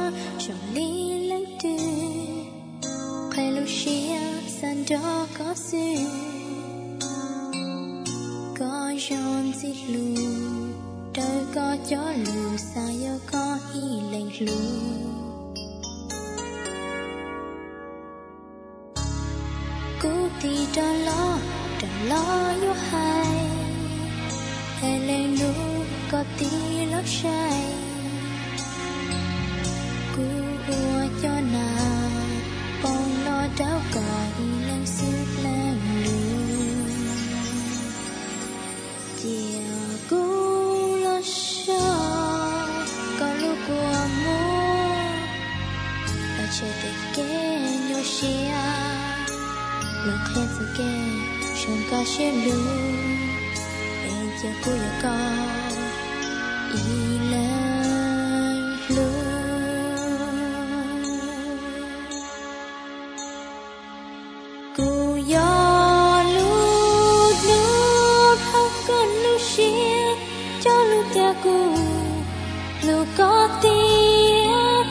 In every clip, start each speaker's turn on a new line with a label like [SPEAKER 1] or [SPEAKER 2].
[SPEAKER 1] trong ly lắng tư khai lúc xia san đó có dư có giòn xịt lù đời có gió lù sao yêu có y lạnh lù cú thì cho lo yêu hai hay lên nụ có tí lót say cú ua cho nào bông lo đau cõi lên sức lên lùi chiều cú lo cho có lúc của mua và chờ để kê nhô xia lòng khen sự kê trong cả xe lùi em chưa cô yêu con y lên lùi cô yo lút lút học con lúc xia cho lúc ta cô lúc có tiếc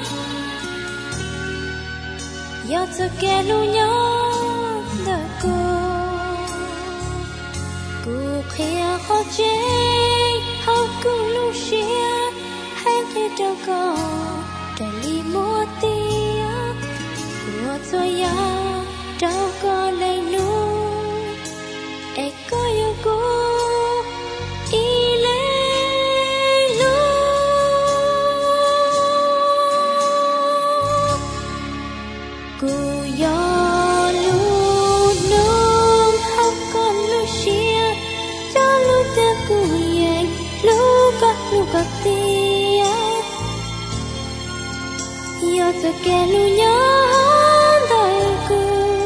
[SPEAKER 1] yo cho kẻ lu nhớ đời cô khía khó chế học cùng lúc xia hay như đâu có trời li mua tia của tôi ya đâu có lấy nu e có yêu cô y lấy lu cô yo lu nôm học con lúc xia cho lúc ta cùng anh lúc có tia yo cho kẻ lu nhớ đời cô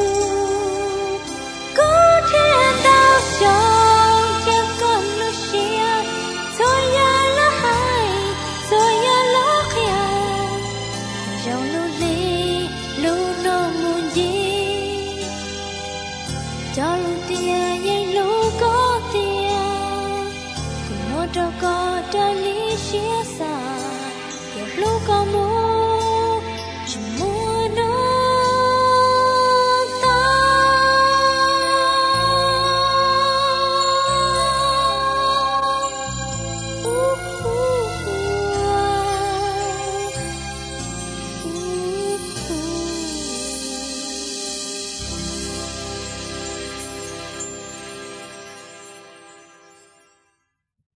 [SPEAKER 1] có thể đau trong cha con lúc xia rồi ya lá hai rồi ya lá khia trong lúc đi lúc nó muốn gì cho lúc tia nhưng lúc có tia đâu có đời lý xía xa nhiều lúc có muốn